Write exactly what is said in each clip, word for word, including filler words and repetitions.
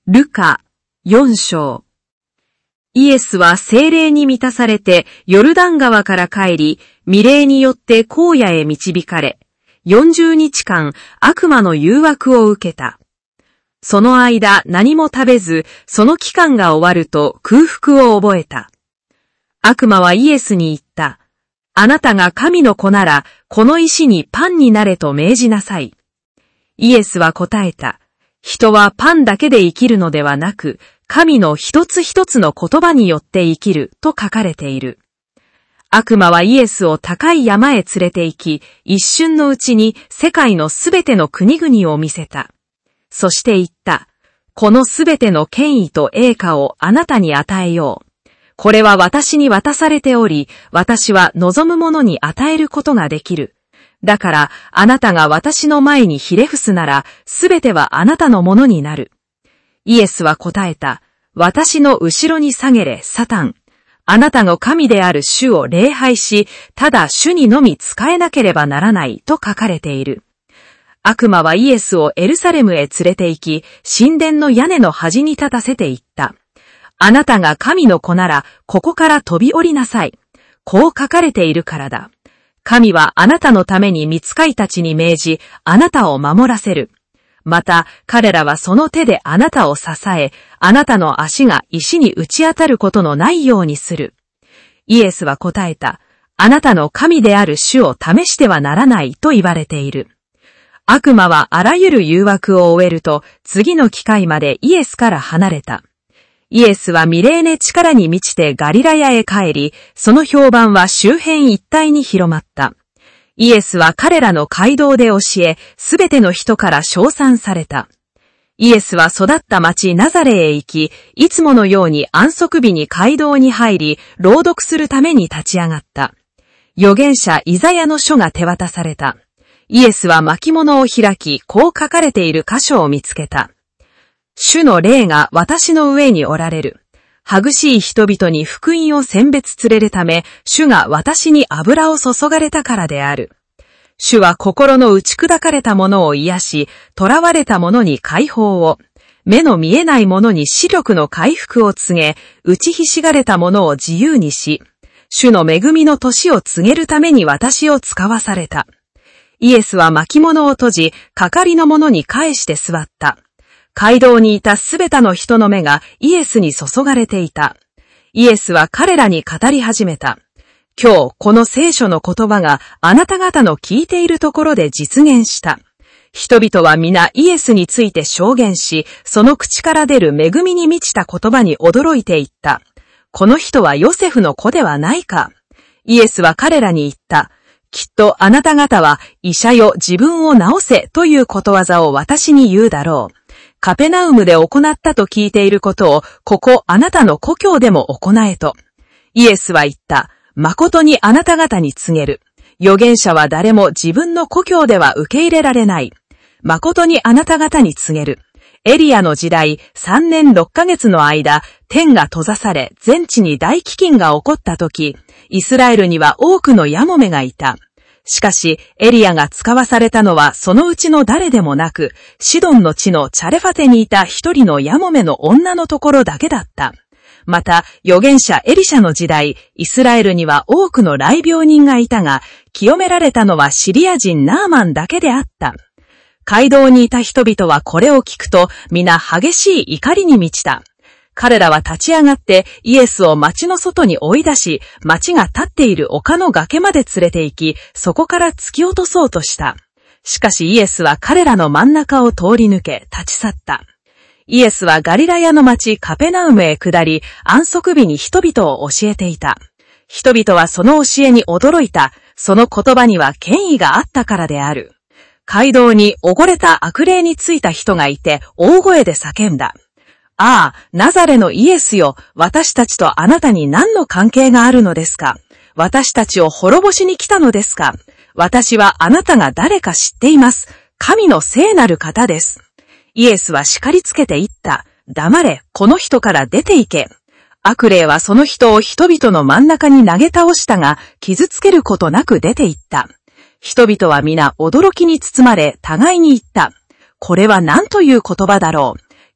ルカよん章。イエスは聖霊に満たされてヨルダン川から帰り、御霊によって荒野へ導かれ、よんじゅうにちかん悪魔の誘惑を受けた。その間何も食べず、その期間が終わると空腹を覚えた。悪魔はイエスに言った。あなたが神の子なら、この石にパンになれと命じなさい。イエスは答えた。人はパンだけで生きるのではなく、神の一つ一つの言葉によって生きると書かれている。悪魔はイエスを高い山へ連れて行き、一瞬のうちに世界のすべての国々を見せた。そして言った。このすべての権威と栄華をあなたに与えよう。これは私に渡されており、私は望む者に与えることができる。だから、あなたが私の前にひれ伏すなら、すべてはあなたのものになる。イエスは答えた。私の後ろに下げれ、サタン。あなたの神である主を礼拝し、ただ主にのみ仕えなければならないと書かれている。悪魔はイエスをエルサレムへ連れて行き、神殿の屋根の端に立たせて言った。あなたが神の子なら、ここから飛び降りなさい。こう書かれているからだ。神はあなたのために御使いたちに命じ、あなたを守らせる。また、彼らはその手であなたを支え、あなたの足が石に打ち当たることのないようにする。イエスは答えた。あなたの神である主を試してはならないと言われている。悪魔はあらゆる誘惑を終えると、次の機会までイエスから離れた。イエスはミレーネ力に満ちてガリラヤへ帰り、その評判は周辺一帯に広まった。イエスは彼らの街道で教え、すべての人から称賛された。イエスは育った町ナザレへ行き、いつものように安息日に街道に入り、朗読するために立ち上がった。預言者イザヤの書が手渡された。イエスは巻物を開き、こう書かれている箇所を見つけた。主の霊が私の上におられる。激しい人々に福音を選別連れるため、主が私に油を注がれたからである。主は心の打ち砕かれた者を癒し、囚われた者に解放を、目の見えない者に視力の回復を告げ、打ちひしがれた者を自由にし、主の恵みの年を告げるために私を使わされた。イエスは巻物を閉じ、係の者に返して座った。街道にいたすべての人の目がイエスに注がれていた。イエスは彼らに語り始めた。今日この聖書の言葉があなた方の聞いているところで実現した。人々は皆イエスについて証言し、その口から出る恵みに満ちた言葉に驚いていった。この人はヨセフの子ではないか。イエスは彼らに言った。きっとあなた方は医者よ自分を治せということわざを私に言うだろう。カペナウムで行ったと聞いていることを、ここあなたの故郷でも行えと。イエスは言った。誠にあなた方に告げる。預言者は誰も自分の故郷では受け入れられない。誠にあなた方に告げる。エリアの時代、さんねんろっかげつの間、天が閉ざされ、全地に大飢饉が起こったとき、イスラエルには多くのヤモメがいた。しかし、エリアが使わされたのはそのうちの誰でもなく、シドンの地のチャレファテにいた一人のヤモメの女のところだけだった。また、預言者エリシャの時代、イスラエルには多くの雷病人がいたが、清められたのはシリア人ナーマンだけであった。街道にいた人々はこれを聞くと、皆激しい怒りに満ちた。彼らは立ち上がってイエスを町の外に追い出し、町が立っている丘の崖まで連れて行き、そこから突き落とそうとした。しかしイエスは彼らの真ん中を通り抜け、立ち去った。イエスはガリラヤの町カペナウムへ下り、安息日に人々を教えていた。人々はその教えに驚いた。その言葉には権威があったからである。街道に溺れた悪霊についた人がいて、大声で叫んだ。ああ、ナザレのイエスよ、私たちとあなたに何の関係があるのですか？私たちを滅ぼしに来たのですか？私はあなたが誰か知っています。神の聖なる方です。イエスは叱りつけて言った。黙れ、この人から出て行け。悪霊はその人を人々の真ん中に投げ倒したが、傷つけることなく出て行った。人々は皆驚きに包まれ、互いに言った。これは何という言葉だろう。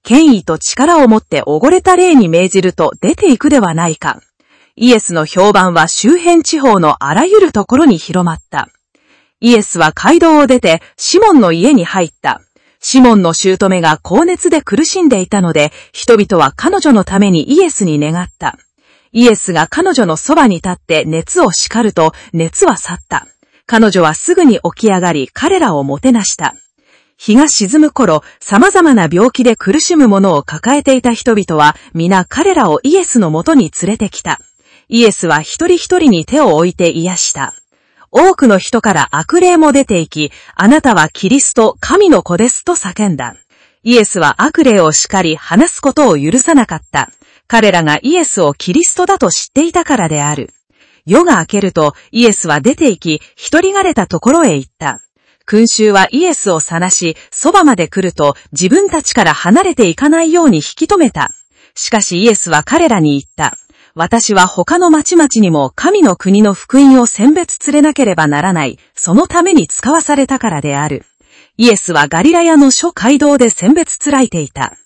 権威と力をもっておごれた霊に命じると出ていくではないか。イエスの評判は周辺地方のあらゆるところに広まった。イエスは街道を出てシモンの家に入った。シモンの姑が高熱で苦しんでいたので、人々は彼女のためにイエスに願った。イエスが彼女のそばに立って熱を叱ると、熱は去った。彼女はすぐに起き上がり、彼らをもてなした。日が沈む頃、様々な病気で苦しむ者を抱えていた人々は、皆彼らをイエスのもとに連れてきた。イエスは一人一人に手を置いて癒した。多くの人から悪霊も出て行き、あなたはキリスト、神の子ですと叫んだ。イエスは悪霊を叱り、話すことを許さなかった。彼らがイエスをキリストだと知っていたからである。夜が明けると、イエスは出て行き、一人がれたところへ行った。群衆はイエスを探し、そばまで来ると、自分たちから離れていかないように引き止めた。しかしイエスは彼らに言った。私は他の町々にも神の国の福音を選別連れなければならない、そのために使わされたからである。イエスはガリラヤの諸街道で選別つらいていた。